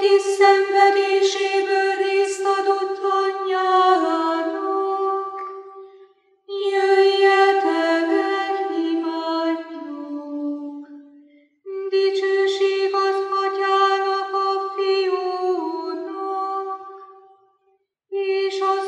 kis szenvedéséből részt adott anyjának, jöjjetek, imádjuk! Dicsőség az Atyának, a Fiúnak, és a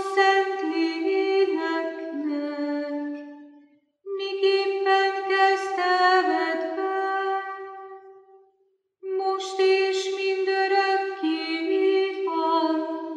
Szentléleknek, miképpen kezdte evedben, most és mindörökké így van,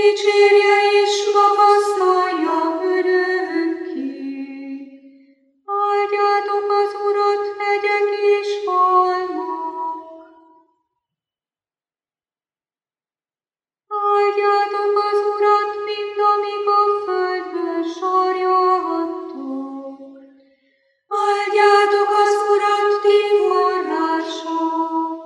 dicsérje és magasztalja örökké. Áldjátok az Urat, hegyek és halmok. Áldjátok az Urat, mind amíg a földből sarjalhattok. Áldjátok az Urat, ti források.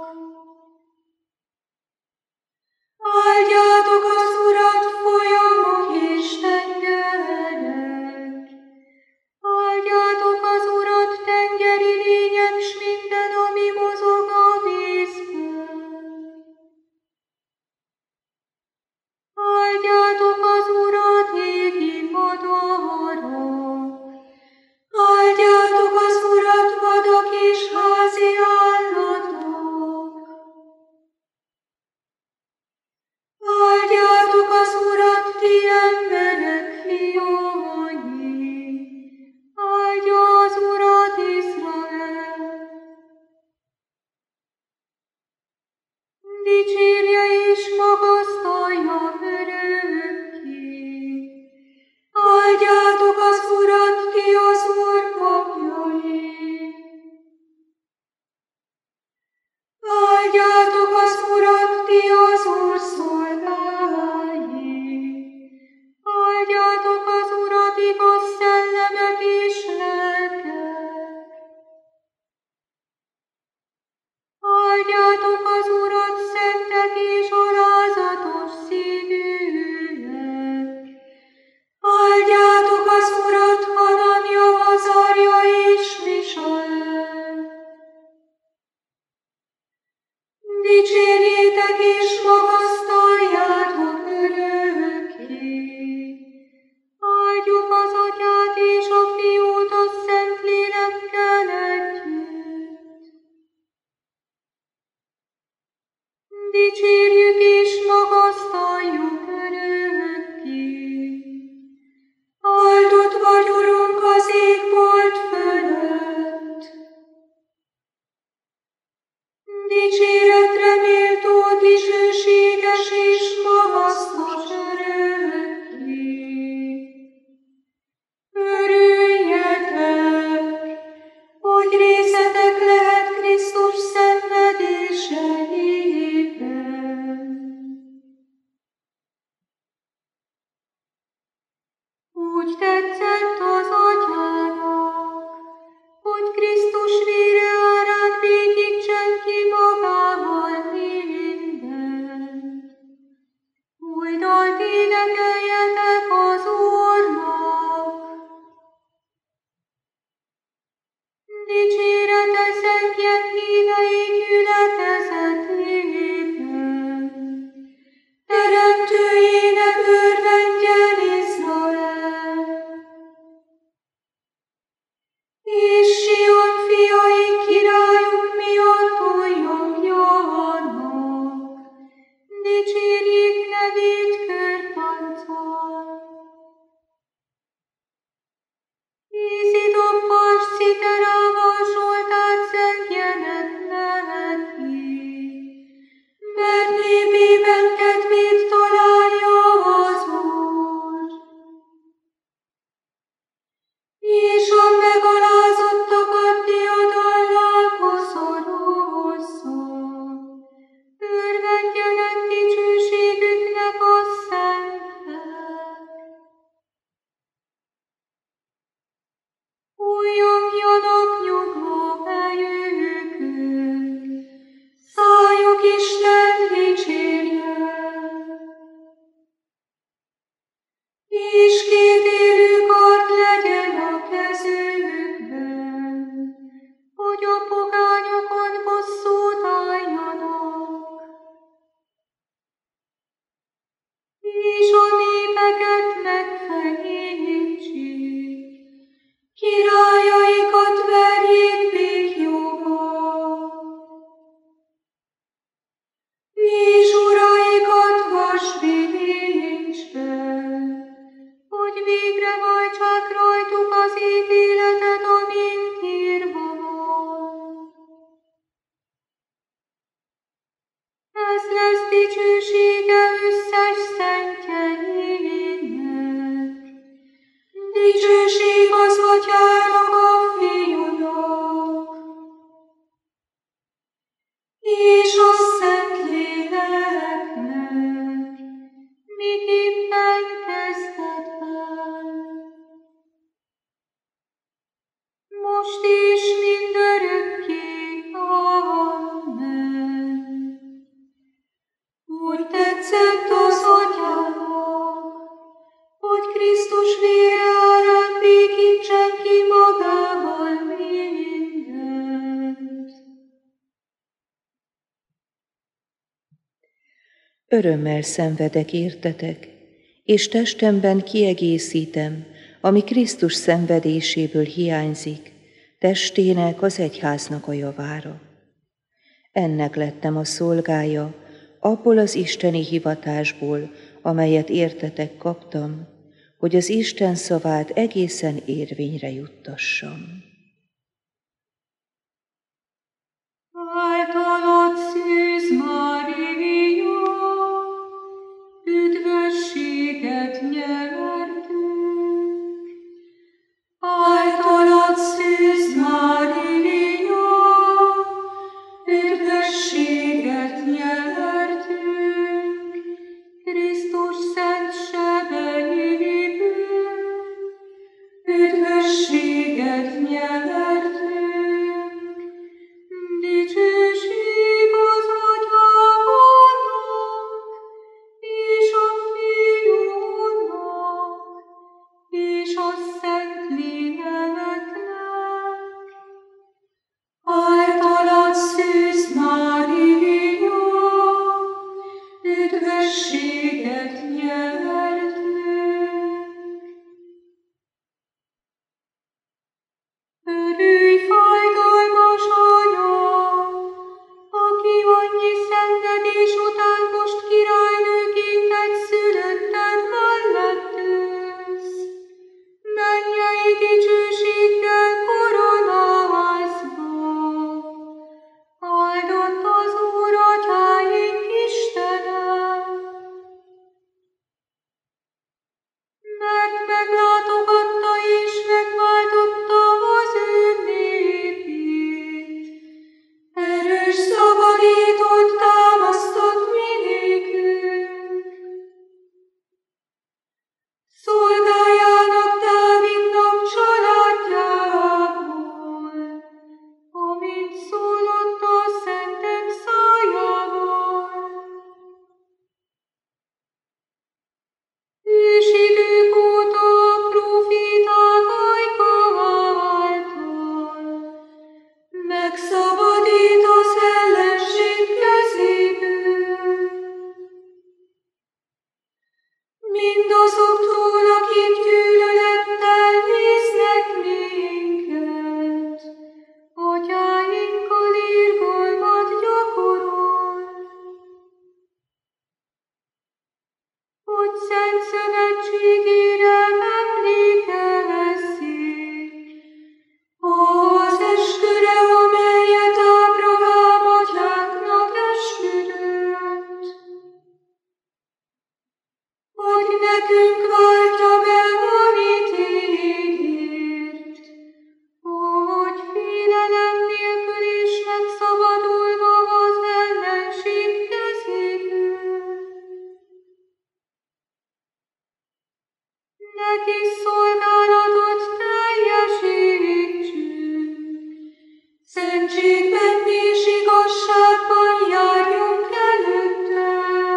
Áldjátok az Urat, folyamok és tengerek. Áldjátok az Urat, tengeri lények, s minden, ami mozog a vízben. Áldjátok az Urat, égi madarak. Áldjátok az Urat, vadak és házi állatok. Áldjátok az Urat, ti emberek fiai. Áldja az Urat Izrael. Dicsérje és magasztalja örökké. Áldjátok az Urat, ti az Úr papjai. Áldjátok az Urat, ti az Úr szolgái. Áldjátok az Urat, igaz szellemek és lelkek. Áldjátok az Urat, szentek és alázatos szívűek. Áldjátok az Urat, Hananja, Azarja és Misael. Dicsérjétek és magasztaljátok örökké. Áldjuk az Atyát és a Fiút a Szentlélekkel együtt. Dicsérjük és magasztaljuk örökké. Áldott vagy, Urunk, az égbolt fölött. Dicséretre méltó, dicsőséges és magasztos örökké. Örüljetek, hogy részetek lehet Krisztus szenvedéseiben. Úgy tetszett az Atyának, hogy Krisztus vére árán végigtsen ki magával mindent. Új dalt énekeljetek az Úrnak. Dicsérete zengjen hívei gyülekezetében. Teremtőjének örvendjen Izrael. És Sion fiai királyuk miatt újjongjanak. Dicsérjék nevét körtánccal. Ízidobbal, citerával Zsoltát zengjenek neki. Mert népében kedvét találja az Úr. És a megalázottakat diadallal koszorúzza. Örvendjenek dicsőségüknek a szentek. Újjongjanak nyugvó helyükön, szájuk Isten dicsérje. És kétélű kard legyen a kezükben, hogy a pogányokon bosszút álljanak. És a népeket megfenyítsék, királyaikat verjék békjóba. És uraikat vasbilincsbe, hogy végre hajtsák rajtuk az ítéletet, amint írva van. Ez lesz dicsősége összes szentjeinek. Örömmel szenvedek értetek, és testemben kiegészítem, ami Krisztus szenvedéséből hiányzik, testének, az egyháznak a javára. Ennek lettem a szolgája, abból az isteni hivatásból, amelyet értetek kaptam, hogy az Isten szavát egészen érvényre juttassam. Általad szűz Mária, üdvösséget nyertünk. Általad szűz Mária, üdvösséget nyertünk. Krisztus szent sebeiből, üdvösséget nyertünk. Dicsőség az Atyának, és a Fiúnak, és a Szentléleknek. Általad szűz Mária, üdvösséget nyertünk. Örülj, fájdalmas anya, aki annyi szenvedés után most királynőként egy szülötted mellett ülsz. Mennyei dicsőséggel koronázva. Áldott az Úr atyáink Istene, mert meglátogatta és megváltotta az ő népét. Erős szabadítót támasztott mi nékünk. Szolgájának Dávidnak családjából, amint szólott a szentek szájával. Ősidők óta a próféták ajka által megszabadít az ellenség kezéből. Mindazoktól, akik gyűlölettel néznek minket, atyáinkkal irgalmat gyakorol, hogy szent szövetségére emlékezzék, az esküre, amelyet Ábrahám atyánknak esküdött, hogy nekünk váltja be, amit ígért, hogy félelem nélkül és megszabadulva az ellenség kezéből. Neki szolgálatot teljesítsünk, szentségben és igazságban járjunk előtte.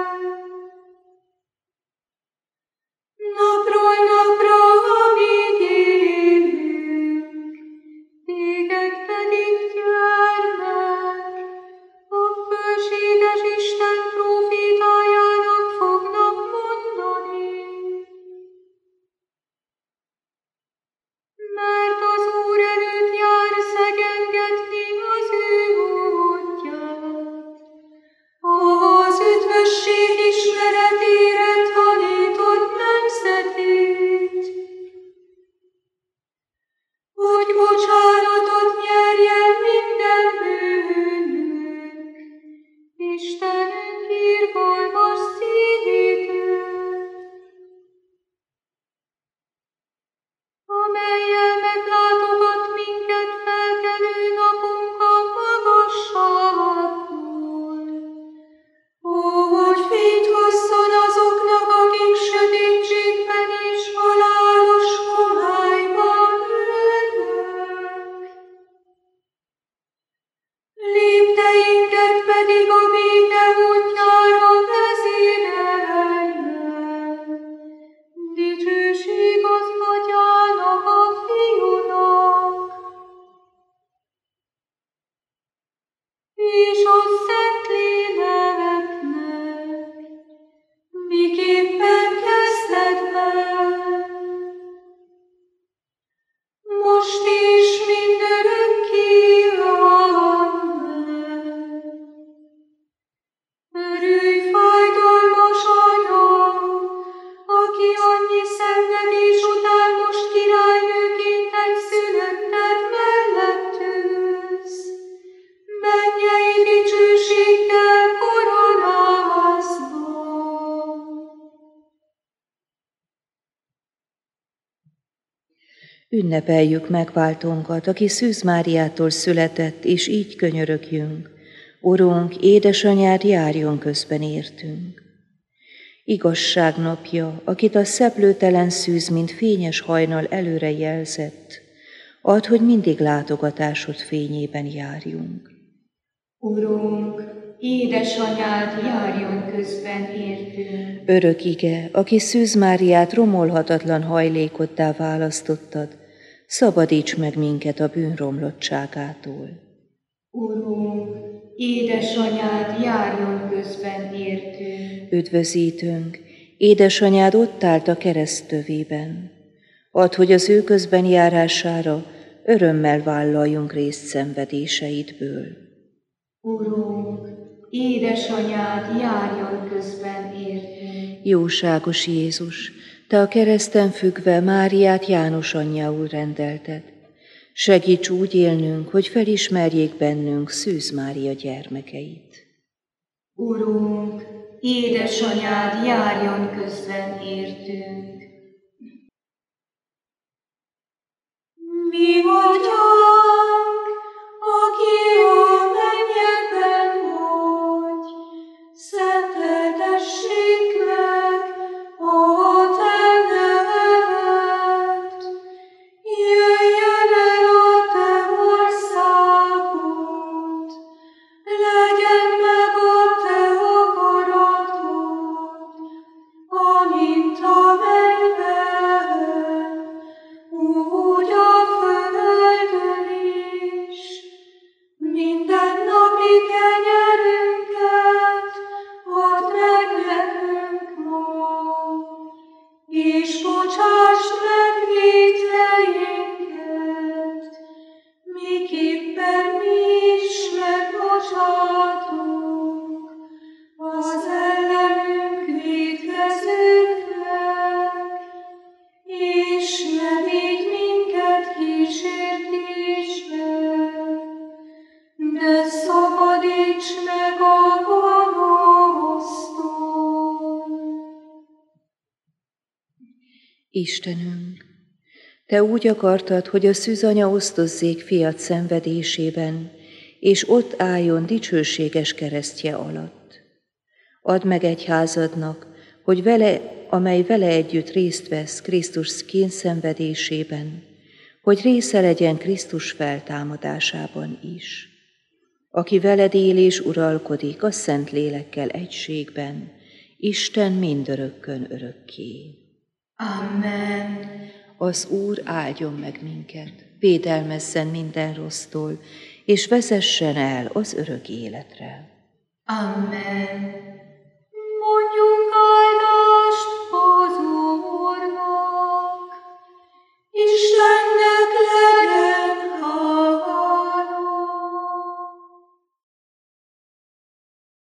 Napról napra, amíg élünk, téged pedig, gyermek, a fölséges Isten prófétájának fognak mondani. Ünnepeljük megváltónkat, aki Szűz Máriától született, és így könyörögjünk. Urunk, édesanyád járjon közben értünk. Igazság napja, akit a szeplőtelen szűz, mint fényes hajnal előre jelzett, add, hogy mindig látogatásod fényében járjunk. Urunk, édesanyád járjon közben értünk. Örök ige, aki Szűz Máriát romolhatatlan hajlékoddá választottad, szabadíts meg minket a bűnromlottságától. Urunk, édesanyád járjon közben értünk. Üdvözítőnk, édesanyád ott állt a kereszt tövében. Add, hogy az ő közben járására örömmel vállaljunk részt szenvedéseidből. Urunk, édesanyád járjon közben értünk. Jóságos Jézus, te a kereszten függve Máriát János anyjául rendelted. Segíts úgy élnünk, hogy felismerjék bennünk Szűz Mária gyermekeit. Urunk, édesanyád járjon közben értünk. Mi vagyunk, aki a mennyekben vagy, szenteltessék meg a te neved. Jöjjön el a te országod, legyen meg a te akaratod, amint a mennyben, úgy a földön is. Mindennapi kenyerünket add meg nekünk ma, és bocsásd meg vétkeinket, miképpen mi is megbocsátunk az ellenünk vétkezőknek, és ne vigy minket kísértésbe, de szabadíts meg a gonosztól. Istenünk, te úgy akartad, hogy a szűzanya osztozzék fiat szenvedésében, és ott álljon dicsőséges keresztje alatt. Add meg egyházadnak, hogy amely vele együtt részt vesz Krisztus kényszenvedésében, hogy része legyen Krisztus feltámadásában is. Aki veled él és uralkodik a Szent Lélekkel egységben, Isten mindörökkön örökké. Amen. Az Úr áldjon meg minket, védelmezzen minden rossztól, és vezessen el az örök életre. Amen.